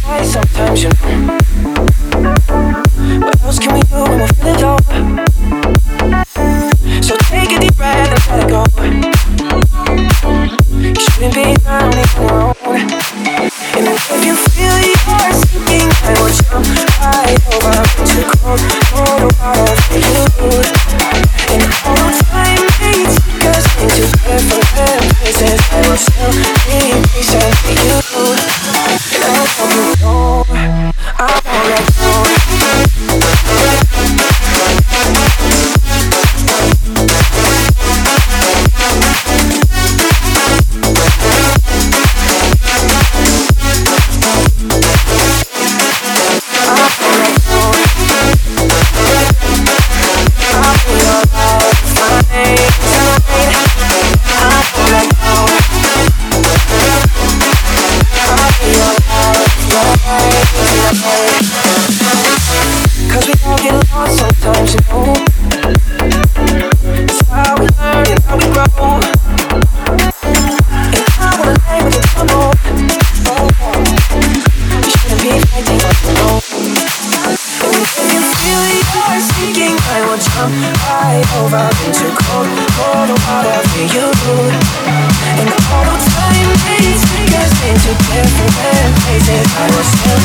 high sometimes, you know. What else can we do when we're feeling low? So take a deep breath and let it go. You shouldn't be drowning alone. And if you feel you're sinking, I will jump right over into cold water for you. And all the time they take us into different places, I will still be patient for you. And I hope you know I won't let go. Cause we all get lost sometimes, you know. It's how we learn and how we grow. And I wanna lay with your tumble. You shouldn't be fighting alone. And if you feel you're sinking, I will jump right over into cold water for you. And all the time they take us into different places, I will still